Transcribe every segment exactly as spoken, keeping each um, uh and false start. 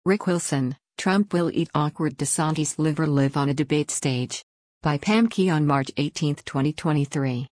Rick Wilson, Trump will eat awkward DeSantis liver live on a debate stage. By Pam Key on March eighteenth, twenty twenty-three.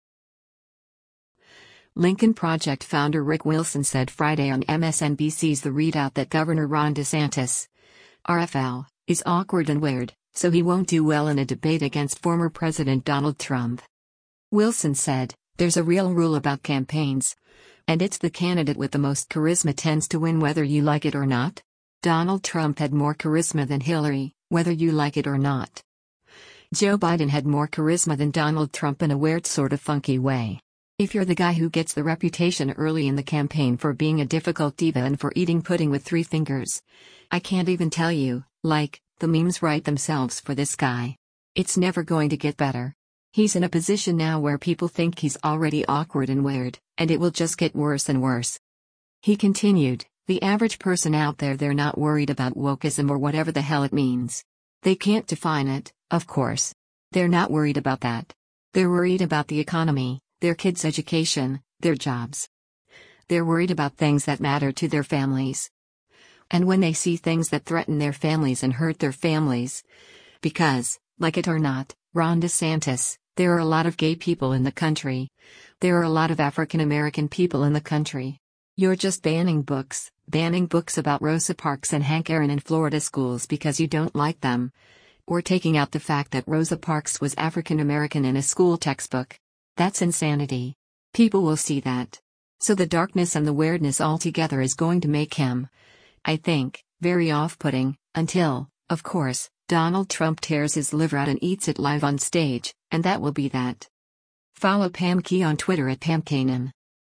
Lincoln Project founder Rick Wilson said Friday on M S N B C's The Readout that Governor Ron DeSantis, R F L, is awkward and weird, so he won't do well in a debate against former President Donald Trump. Wilson said, "There's a real rule about campaigns. And it's the candidate with the most charisma tends to win whether you like it or not. Donald Trump had more charisma than Hillary, whether you like it or not. Joe Biden had more charisma than Donald Trump in a weird sort of funky way. If you're the guy who gets the reputation early in the campaign for being a difficult diva and for eating pudding with three fingers, I can't even tell you, like, the memes write themselves for this guy. It's never going to get better. He's in a position now where people think he's already awkward and weird, and it will just get worse and worse." He continued, "The average person out there, they're not worried about wokeism or whatever the hell it means. They can't define it, of course. They're not worried about that. They're worried about the economy, their kids' education, their jobs. They're worried about things that matter to their families. And when they see things that threaten their families and hurt their families, because, like it or not, Ron DeSantis, there are a lot of gay people in the country. There are a lot of African American people in the country. You're just banning books, banning books about Rosa Parks and Hank Aaron in Florida schools because you don't like them. Or taking out the fact that Rosa Parks was African American in a school textbook. That's insanity. People will see that. So the darkness and the weirdness altogether is going to make him, I think, very off-putting, until, of course, Donald Trump tears his liver out and eats it live on stage, and that will be that." Follow Pam Key on Twitter at Pam Kanan.